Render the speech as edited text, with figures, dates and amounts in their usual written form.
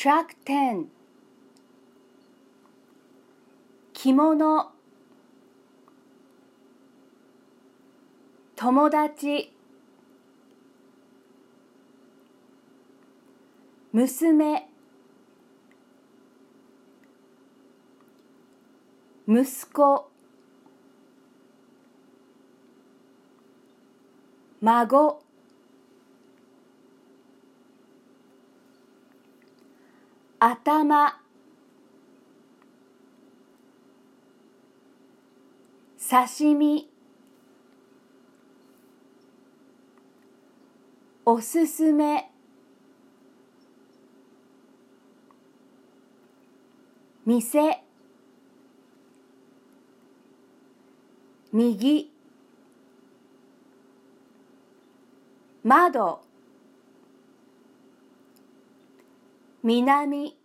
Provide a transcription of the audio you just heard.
Track 10着物友達娘息子孫頭刺身おすすめ店右窓南